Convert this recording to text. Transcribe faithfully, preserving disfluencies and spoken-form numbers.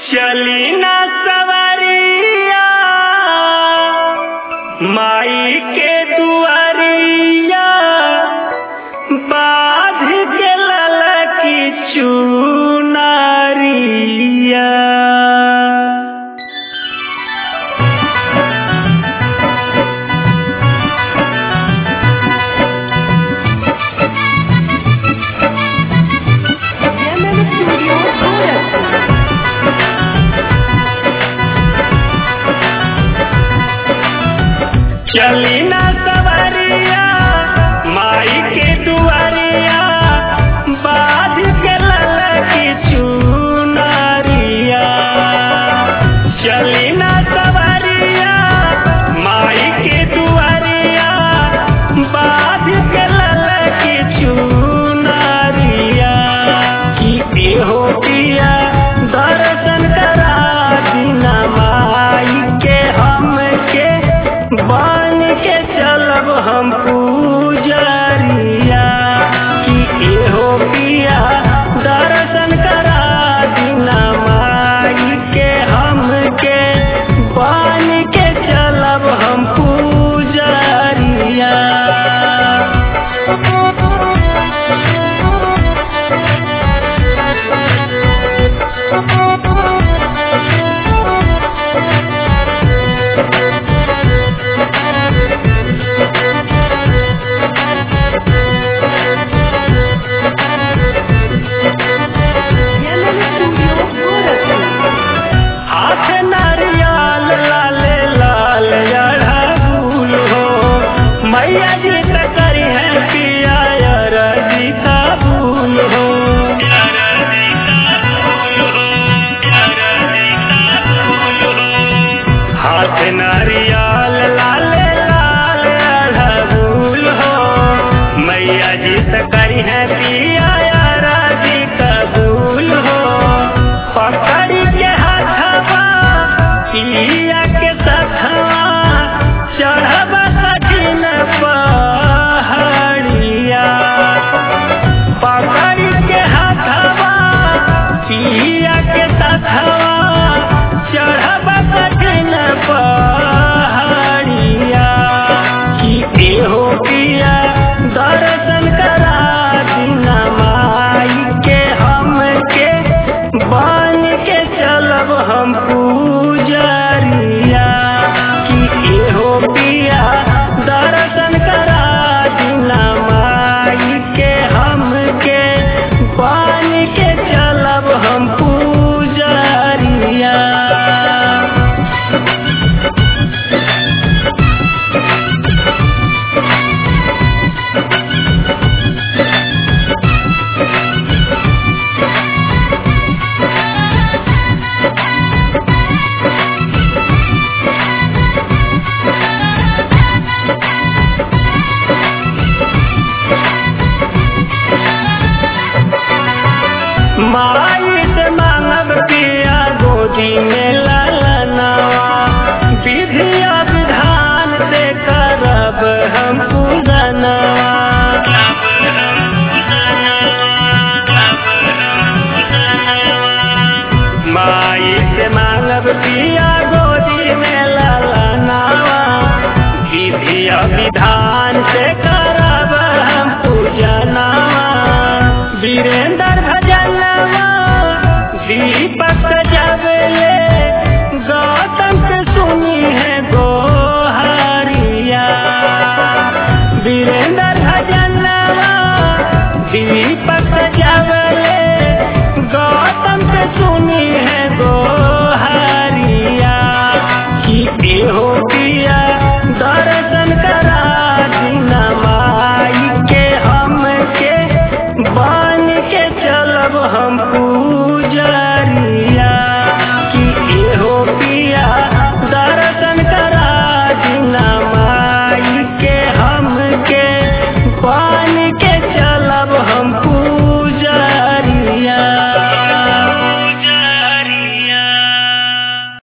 चली ना सवरिया माई के दुआरिया बाध के ललकी चुनारिया। चली ना सवरिया माई के दुआरिया बाध के ललकी चुनारिया। चली ना सवरिया माई के दुआरिया बाध के ललकी चुनारिया। की हो पिया दर्शन करा दीना माई के हमके बन के चलब हम पूजरिया। कि एहो पिया दर्शन करा दीना माई के हमके बन के चलब हम पूजरिया। मैया जी करी है पिया रजी कबूल हो। हाथ नारियल लाले लाल अड़हुल हो। मैया जी करी है पिया रजी कबूल हो। पकड़ी के हाथवा पिया के सखवा चढ़वा कठिन पहाड़िया। पकड़ के हाथवा पिया के सखवा चढ़वा कठिन पहाड़िया। कि एहो पिया दर्शन करा दीना माई के हमके बन के चलब हम पूजरिया। कि एहो पिया दर्शन करा दीना माई के हमके बन के चलब हम पूजरिया। माई से मांगब पिया गोदी में ललनवा। विधिया विधान से करब हम पूजनवा। माई से मांगब पिया गोदी में ललनवा। विधिया विधान से करब हम पूजनवा। वीरेंद्र भजनवा दीपक जबले गौतम से सुनी है गोहरिया। वीरेंद्र भजनवा दीपक जबले गौतम से सुनी है गो